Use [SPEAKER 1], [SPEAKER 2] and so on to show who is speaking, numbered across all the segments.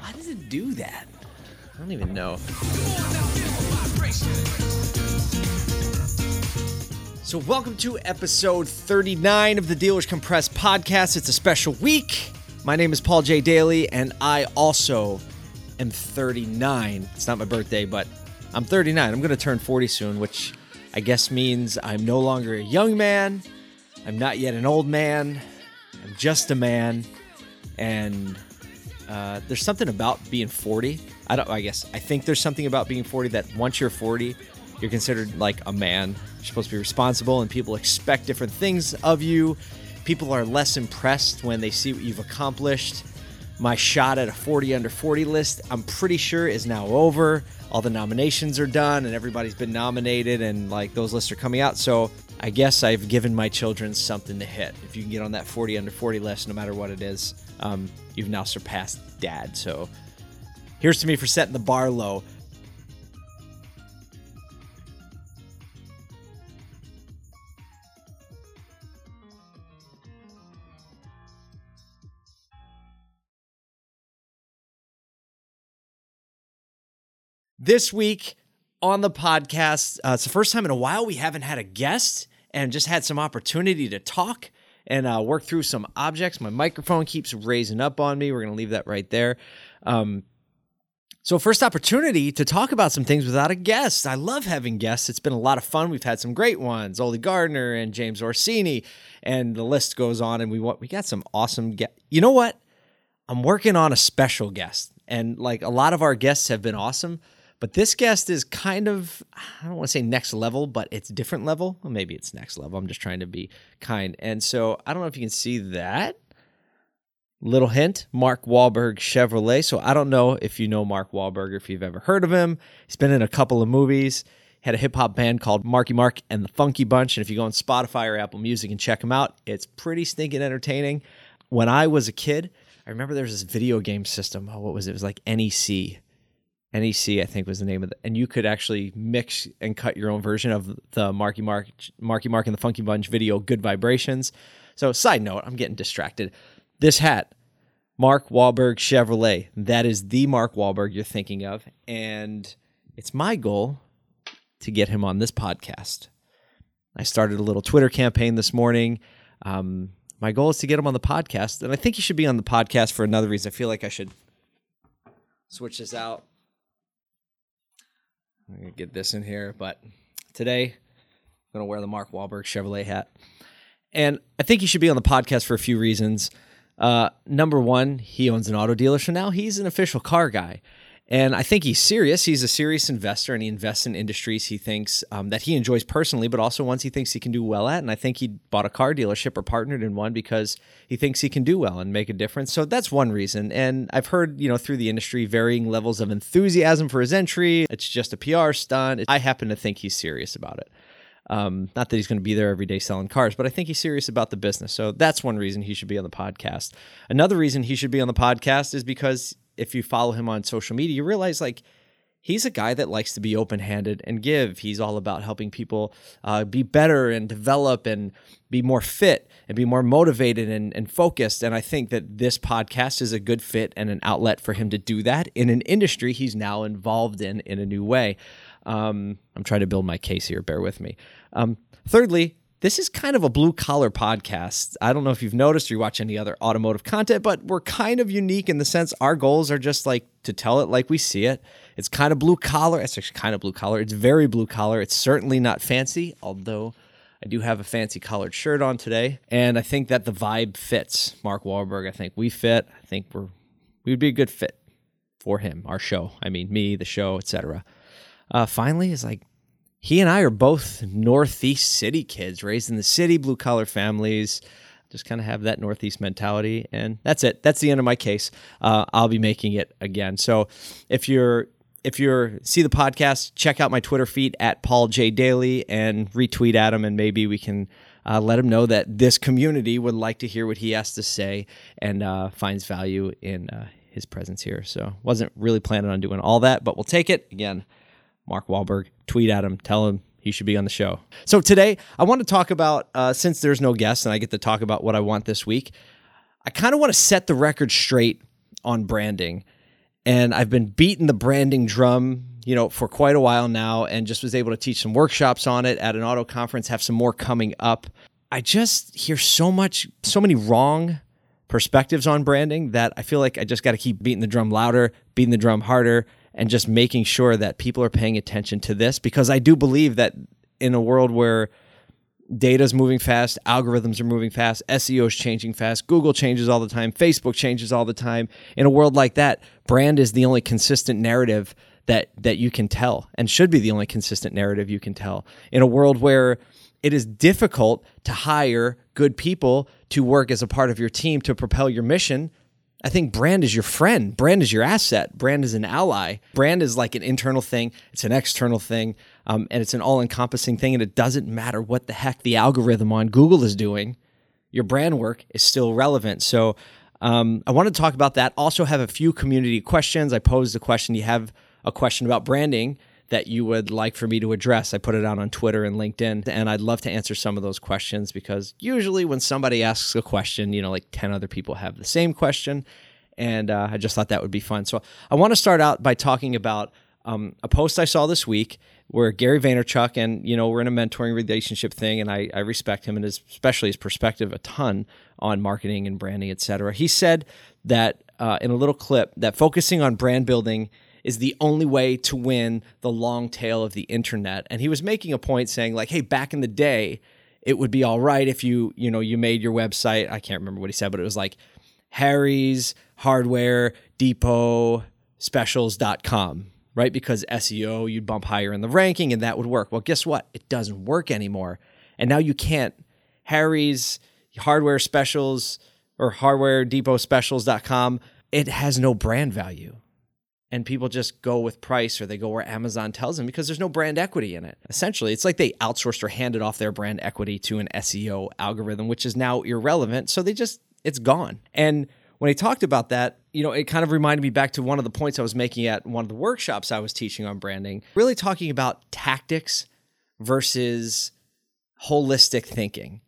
[SPEAKER 1] Why does it do that? I don't even know. So welcome to episode 39 of the Dealers Compressed podcast. It's a special week. My name is Paul J. Daly, and I also am 39. It's not my birthday, but I'm 39. I'm going to turn 40 soon, which I guess means I'm no longer a young man. I'm not yet an old man. I'm just a man. And there's something about being 40. I think there's something about being 40 that once you're 40, you're considered like a man. You're supposed to be responsible, and people expect different things of you. People are less impressed when they see what you've accomplished. My shot at a 40 under 40 list, I'm pretty sure, is now over. All the nominations are done, and everybody's been nominated, and like those lists are coming out. So I guess I've given my children something to hit. If you can get on that 40 under 40 list, no matter what it is, you've now surpassed Dad. So here's to me for setting the bar low. This week on the podcast, it's the first time in a while we haven't had a guest and just had some opportunity to talk and work through some objects. My microphone keeps raising up on me. We're going to leave that right there. So first opportunity to talk about some things without a guest. I love having guests. It's been a lot of fun. We've had some great ones, Ole Gardner and James Orsini, and the list goes on. And we got some awesome guests. You know what? I'm working on a special guest, and like a lot of our guests have been awesome. But this guest is kind of, I don't want to say next level, but it's different level. Well, maybe it's next level. I'm just trying to be kind. And so I don't know if you can see that. Little hint, Mark Wahlberg Chevrolet. So I don't know if you know Mark Wahlberg or if you've ever heard of him. He's been in a couple of movies. He had a hip-hop band called Marky Mark and the Funky Bunch. And if you go on Spotify or Apple Music and check him out, it's pretty stinking entertaining. When I was a kid, I remember there was this video game system. Oh, what was it? It was like NEC. NEC, I think, was the name of it. And you could actually mix and cut your own version of the Marky Mark and the Funky Bunch video, Good Vibrations. So side note, I'm getting distracted. This hat, Mark Wahlberg Chevrolet. That is the Mark Wahlberg you're thinking of. And it's my goal to get him on this podcast. I started a little Twitter campaign this morning. My goal is to get him on the podcast. And I think he should be on the podcast for another reason. I feel like I should switch this out. I'm going to get this in here, but today I'm going to wear the Mark Wahlberg Chevrolet hat. And I think he should be on the podcast for a few reasons. Number one, he owns an auto dealer, so now he's an official car guy. And I think he's serious. He's a serious investor, and he invests in industries he thinks that he enjoys personally, but also ones he thinks he can do well at. And I think he bought a car dealership or partnered in one because he thinks he can do well and make a difference. So that's one reason. And I've heard, through the industry, varying levels of enthusiasm for his entry. It's just a PR stunt. I happen to think he's serious about it. Not that he's going to be there every day selling cars, but I think he's serious about the business. So that's one reason he should be on the podcast. Another reason he should be on the podcast is because if you follow him on social media, you realize he's a guy that likes to be open-handed and give. He's all about helping people be better and develop and be more fit and be more motivated and focused. And I think that this podcast is a good fit and an outlet for him to do that in an industry he's now involved in a new way. I'm trying to build my case here. Bear with me. Thirdly, this is kind of a blue-collar podcast. I don't know if you've noticed or you watch any other automotive content, but we're kind of unique in the sense our goals are just to tell it like we see it. It's kind of blue-collar. It's actually kind of blue-collar. It's very blue-collar. It's certainly not fancy, although I do have a fancy collared shirt on today. And I think that the vibe fits Mark Wahlberg. I think we fit. I think we would be a good fit for him, our show. I mean, me, the show, etc. Finally, is he and I are both Northeast city kids, raised in the city, blue-collar families, just kind of have that Northeast mentality, and that's it. That's the end of my case. I'll be making it again. So if you see the podcast, check out my Twitter feed at Paul J. Daly and retweet at him, and maybe we can let him know that this community would like to hear what he has to say and finds value in his presence here. So wasn't really planning on doing all that, but we'll take it. Again, Mark Wahlberg, tweet at him, tell him he should be on the show. So today, I want to talk about, since there's no guest and I get to talk about what I want this week, I kind of want to set the record straight on branding. And I've been beating the branding drum, for quite a while now, and just was able to teach some workshops on it at an auto conference, have some more coming up. I just hear so many wrong perspectives on branding that I feel like I just got to keep beating the drum louder, beating the drum harder, and just making sure that people are paying attention to this, because I do believe that in a world where data is moving fast, algorithms are moving fast, SEO is changing fast, Google changes all the time, Facebook changes all the time. In a world like that, brand is the only consistent narrative that you can tell, and should be the only consistent narrative you can tell. In a world where it is difficult to hire good people to work as a part of your team to propel your mission, I think brand is your friend. Brand is your asset. Brand is an ally. Brand is like an internal thing. It's an external thing, and it's an all-encompassing thing, and it doesn't matter what the heck the algorithm on Google is doing. Your brand work is still relevant. So I want to talk about that. Also have a few community questions. I posed a question. You have a question about branding that you would like for me to address. I put it out on Twitter and LinkedIn, and I'd love to answer some of those questions, because usually when somebody asks a question, like 10 other people have the same question, and I just thought that would be fun. So I want to start out by talking about a post I saw this week where Gary Vaynerchuk, and we're in a mentoring relationship thing, and I respect him and especially his perspective a ton on marketing and branding, etc. He said that in a little clip that focusing on brand building is the only way to win the long tail of the internet. And he was making a point saying like, hey, back in the day, it would be all right if you made your website. I can't remember what he said, but it was like Harry's Hardware Depot Specials.com, right? Because SEO, you'd bump higher in the ranking and that would work. Well, guess what? It doesn't work anymore. And now you can't. Harry's Hardware Specials or Hardware Depot Specials.com, it has no brand value. And people just go with price, or they go where Amazon tells them, because there's no brand equity in it. Essentially, it's like they outsourced or handed off their brand equity to an SEO algorithm, which is now irrelevant. So it's gone. And when he talked about that, it kind of reminded me back to one of the points I was making at one of the workshops I was teaching on branding, really talking about tactics versus holistic thinking.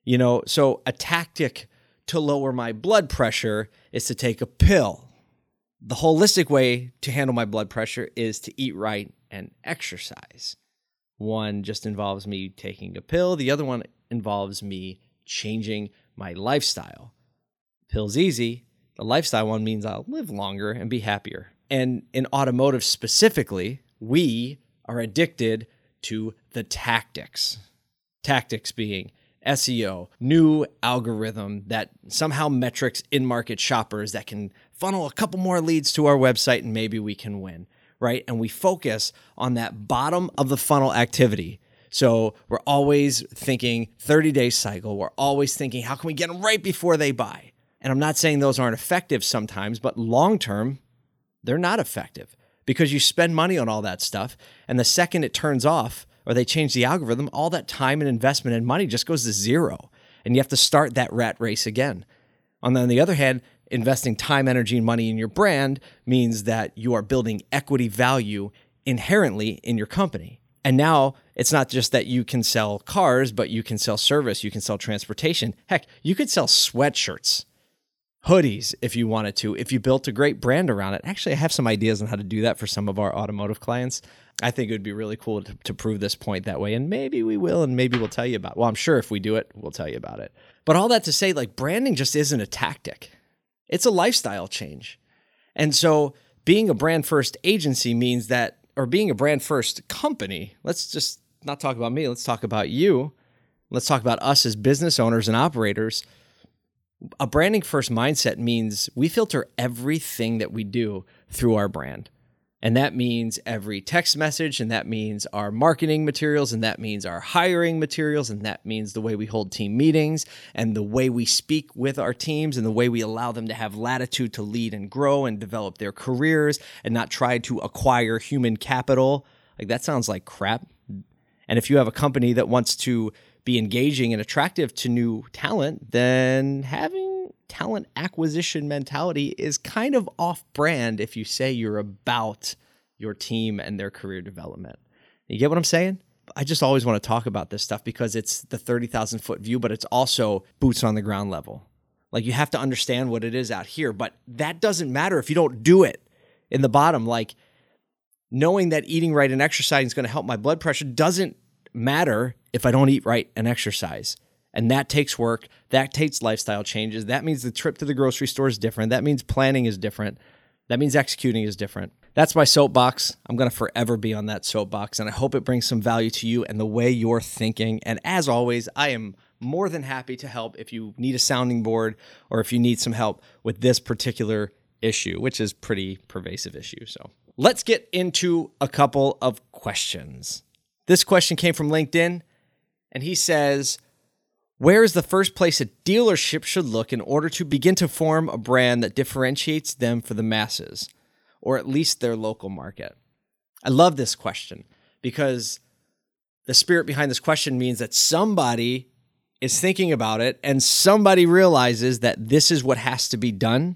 [SPEAKER 1] So a tactic to lower my blood pressure is to take a pill. The holistic way to handle my blood pressure is to eat right and exercise. One just involves me taking a pill. The other one involves me changing my lifestyle. Pill's easy. The lifestyle one means I'll live longer and be happier. And in automotive specifically, we are addicted to the tactics. Tactics being SEO, new algorithm that somehow metrics in-market shoppers that can funnel a couple more leads to our website and maybe we can win, right? And we focus on that bottom of the funnel activity. So we're always thinking 30-day cycle. We're always thinking, how can we get them right before they buy? And I'm not saying those aren't effective sometimes, but long-term, they're not effective because you spend money on all that stuff. And the second it turns off, or they change the algorithm, all that time and investment and money just goes to zero. And you have to start that rat race again. On the other hand, investing time, energy, and money in your brand means that you are building equity value inherently in your company. And now it's not just that you can sell cars, but you can sell service, you can sell transportation. Heck, you could sell sweatshirts, hoodies if you wanted to, if you built a great brand around it. Actually, I have some ideas on how to do that for some of our automotive clients. I think it would be really cool to prove this point that way. And maybe we will, and maybe we'll tell you about it. Well, I'm sure if we do it, we'll tell you about it. But all that to say, like, branding just isn't a tactic. It's a lifestyle change. And so being a brand first agency means that, or being a brand first company, let's just not talk about me. Let's talk about you. Let's talk about us as business owners and operators. A branding first mindset means we filter everything that we do through our brand. And that means every text message, and that means our marketing materials, and that means our hiring materials, and that means the way we hold team meetings, and the way we speak with our teams, and the way we allow them to have latitude to lead and grow and develop their careers and not try to acquire human capital. Like, that sounds like crap. And if you have a company that wants to be engaging and attractive to new talent, then having talent acquisition mentality is kind of off-brand if you say you're about your team and their career development. You get what I'm saying? I just always want to talk about this stuff because it's the 30,000-foot view, but it's also boots on the ground level. Like, you have to understand what it is out here, but that doesn't matter if you don't do it. in the bottom. Like, knowing that eating right and exercising is going to help my blood pressure doesn't matter if I don't eat right and exercise. And that takes work. That takes lifestyle changes. That means the trip to the grocery store is different. That means planning is different. That means executing is different. That's my soapbox. I'm going to forever be on that soapbox, and I hope it brings some value to you and the way you're thinking. And as always, I am more than happy to help if you need a sounding board or if you need some help with this particular issue, which is pretty pervasive issue. So let's get into a couple of questions. This question came from LinkedIn, and he says, where is the first place a dealership should look in order to begin to form a brand that differentiates them for the masses, or at least their local market? I love this question because the spirit behind this question means that somebody is thinking about it and somebody realizes that this is what has to be done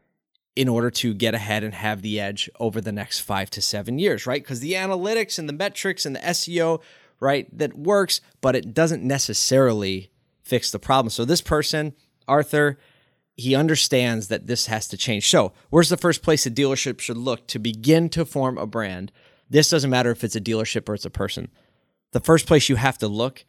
[SPEAKER 1] in order to get ahead and have the edge over the next 5 to 7 years, right? Because the analytics and the metrics and the SEO, right, that works, but it doesn't necessarily fix the problem. So this person, Arthur, he understands that this has to change. So where's the first place a dealership should look to begin to form a brand? This doesn't matter if it's a dealership or it's a person. The first place you have to look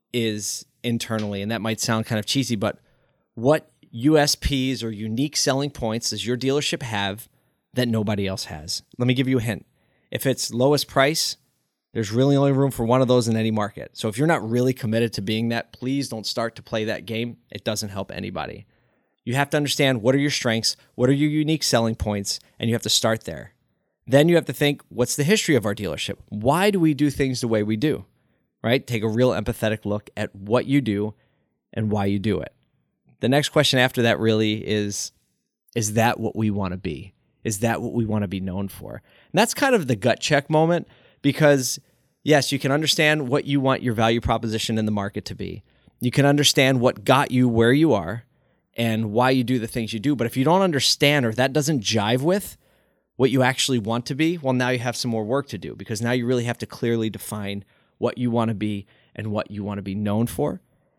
[SPEAKER 1] is internally, and that might sound kind of cheesy, but what USPs or unique selling points does your dealership have that nobody else has? Let me give you a hint. If it's lowest price, there's really only room for one of those in any market. So if you're not really committed to being that, please don't start to play that game. It doesn't help anybody. You have to understand what are your strengths, what are your unique selling points, and you have to start there. Then you have to think, what's the history of our dealership? Why do we do things the way we do? Right? Take a real empathetic look at what you do and why you do it. The next question after that really is that what we want to be? Is that what we want to be known for? And that's kind of the gut check moment. Because, yes, you can understand what you want your value proposition in the market to be. You can understand what got you where you are and why you do the things you do. But if you don't understand or if that doesn't jive with what you actually want to be, well, now you have some more work to do because now you really have to clearly define what you want to be and what you want to be known for.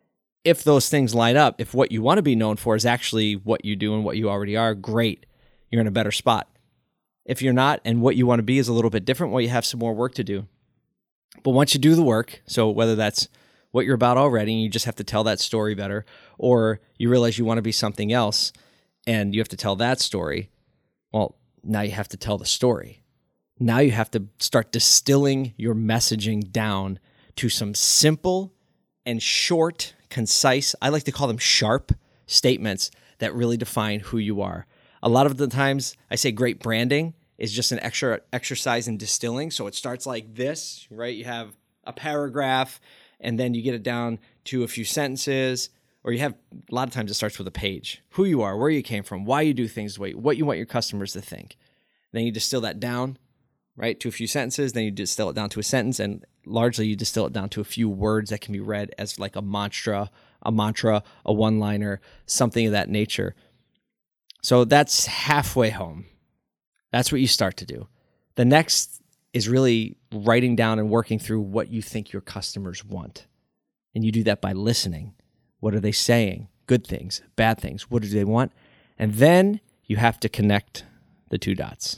[SPEAKER 1] If those things line up, if what you want to be known for is actually what you do and what you already are, great. You're in a better spot. If you're not, and what you want to be is a little bit different, well, you have some more work to do. But once you do the work, so whether that's what you're about already, and you just have to tell that story better, or you realize you want to be something else, and you have to tell that story, well, now you have to tell the story. Now you have to start distilling your messaging down to some simple and short, concise, I like to call them sharp statements that really define who you are. A lot of the times I say great branding is just an extra exercise in distilling. So it starts like this, right? You have a paragraph and then you get it down to a few sentences, or you have, a lot of times it starts with a page. Who you are, where you came from, why you do things the way, what you want your customers to think. Then you distill that down, right, to a few sentences. Then you distill it down to a sentence, and largely you distill it down to a few words that can be read as like a mantra, a one-liner, something of that nature. So that's halfway home. That's what you start to do. The next is really writing down and working through what you think your customers want. And you do that by listening. What are they saying? Good things, bad things. What do they want? And then you have to connect the two dots.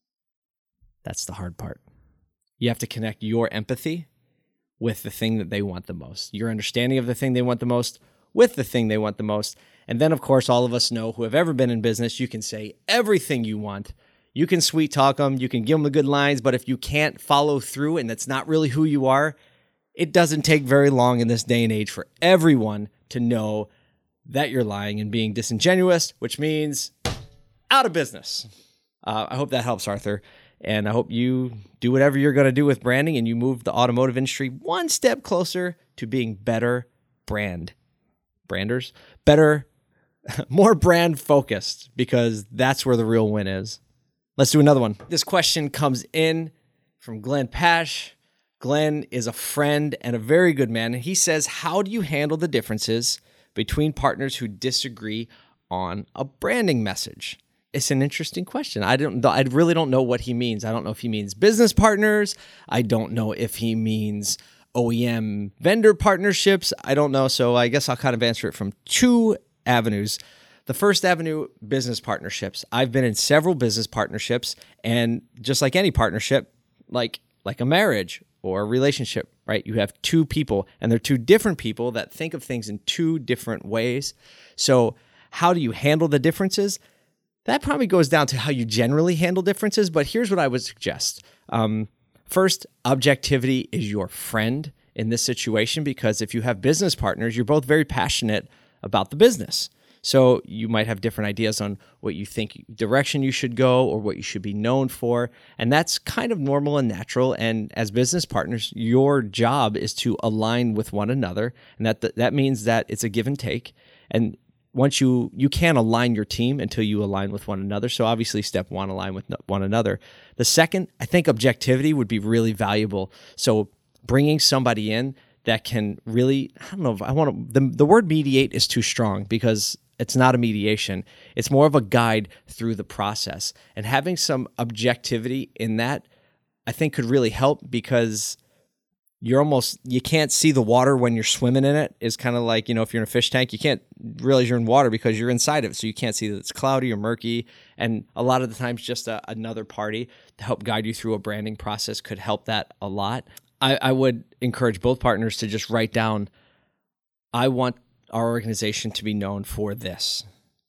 [SPEAKER 1] That's the hard part. You have to connect your empathy with the thing that they want the most. Your understanding of the thing they want the most with the thing they want the most. And then, of course, all of us know who have ever been in business, you can say everything you want. You can sweet talk them. You can give them the good lines. But if you can't follow through and that's not really who you are, it doesn't take very long in this day and age for everyone to know that you're lying and being disingenuous, which means out of business. I hope that helps, Arthur. And I hope you do whatever you're going to do with branding and you move the automotive industry one step closer to being better branders, better, more brand focused, because that's where the real win is. Let's do another one. This question comes in from Glenn Pash. Glenn is a friend and a very good man. And he says, how do you handle the differences between partners who disagree on a branding message? It's an interesting question. I really don't know what he means. I don't know if he means business partners. I don't know if he means OEM vendor partnerships. I don't know. So I guess I'll kind of answer it from two avenues. The first avenue, business partnerships. I've been in several business partnerships, and just like any partnership, like a marriage or a relationship, right? You have two people, and they're two different people that think of things in two different ways. So how do you handle the differences? That probably goes down to how you generally handle differences, but here's what I would suggest. First, objectivity is your friend in this situation, because if you have business partners, you're both very passionate about the business. So you might have different ideas on what you think direction you should go or what you should be known for. And that's kind of normal and natural. And as business partners, your job is to align with one another. And that means that it's a give and take. And once you can't align your team until you align with one another. So obviously step one, align with one another. The second, I think objectivity would be really valuable. So bringing somebody in that can really, I don't know, the word mediate is too strong, because it's not a mediation. It's more of a guide through the process. And having some objectivity in that, I think, could really help, because you can't see the water when you're swimming in it. Is kind of like, if you're in a fish tank, you can't realize you're in water because you're inside of it. So you can't see that it's cloudy or murky. And a lot of the times just another party to help guide you through a branding process could help that a lot. I would encourage both partners to just write down, I want our organization to be known for this,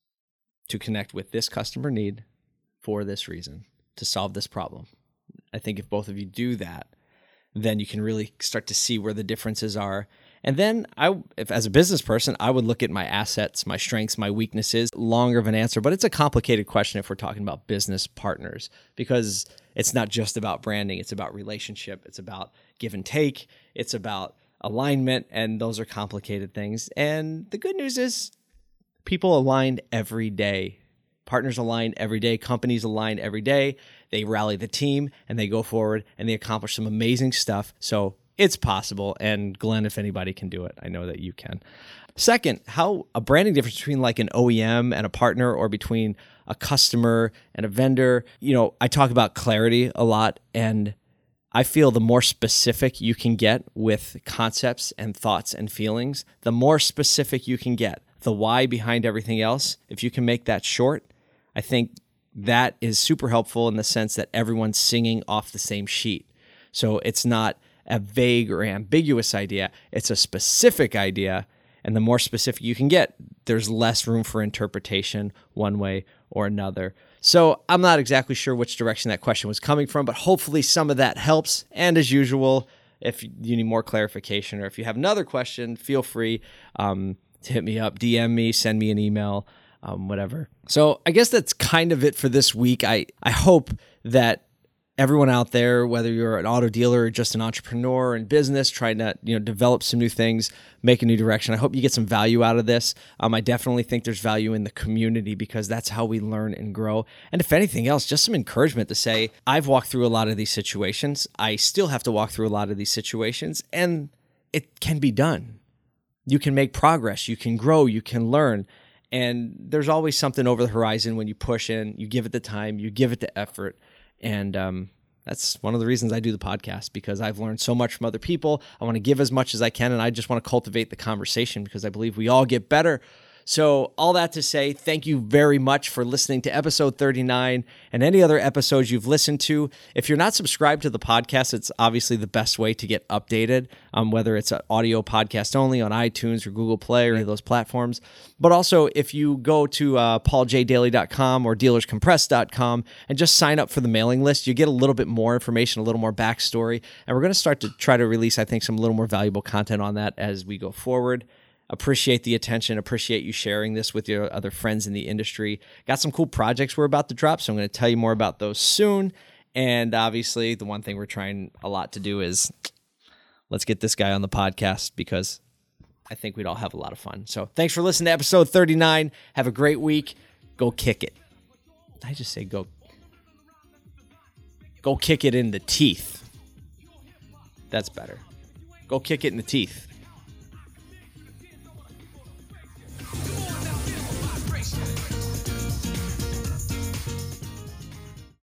[SPEAKER 1] to connect with this customer need for this reason, to solve this problem. I think if both of you do that, then you can really start to see where the differences are. And then if as a business person, I would look at my assets, my strengths, my weaknesses. Longer of an answer, but it's a complicated question if we're talking about business partners, because it's not just about branding. It's about relationship. It's about give and take. It's about alignment, and those are complicated things. And the good news is people align every day. Partners align every day. Companies align every day. They rally the team, and they go forward, and they accomplish some amazing stuff. So it's possible. And Glenn, if anybody can do it, I know that you can. Second, how a branding difference between like an OEM and a partner, or between a customer and a vendor. I talk about clarity a lot, and I feel the more specific you can get with concepts and thoughts and feelings, the more specific you can get. The why behind everything else, if you can make that short, I think that is super helpful in the sense that everyone's singing off the same sheet. So it's not a vague or ambiguous idea, it's a specific idea. And the more specific you can get, there's less room for interpretation one way or another. So I'm not exactly sure which direction that question was coming from, but hopefully some of that helps. And as usual, if you need more clarification, or if you have another question, feel free to hit me up, DM me, send me an email, whatever. So I guess that's kind of it for this week. I hope that everyone out there, whether you're an auto dealer or just an entrepreneur in business trying to develop some new things, make a new direction, I hope you get some value out of this. I definitely think there's value in the community, because that's how we learn and grow. And if anything else, just some encouragement to say, I've walked through a lot of these situations. I still have to walk through a lot of these situations, and it can be done. You can make progress. You can grow. You can learn. And there's always something over the horizon when you push in, you give it the time, you give it the effort. And that's one of the reasons I do the podcast, because I've learned so much from other people. I want to give as much as I can, and I just want to cultivate the conversation, because I believe we all get better. So all that to say, thank you very much for listening to episode 39 and any other episodes you've listened to. If you're not subscribed to the podcast, it's obviously the best way to get updated, whether it's an audio podcast only on iTunes or Google Play or any of those platforms. But also, if you go to pauljdaily.com or dealerscompress.com and just sign up for the mailing list, you get a little bit more information, a little more backstory. And we're going to start to try to release, I think, some little more valuable content on that as we go forward. Appreciate the attention. Appreciate you sharing this with your other friends in the industry. Got some cool projects we're about to drop, so I'm going to tell you more about those soon. And obviously, the one thing we're trying a lot to do is let's get this guy on the podcast, because I think we'd all have a lot of fun. So thanks for listening to episode 39. Have a great week. Go kick it. I just say go kick it in the teeth. That's better. Go kick it in the teeth.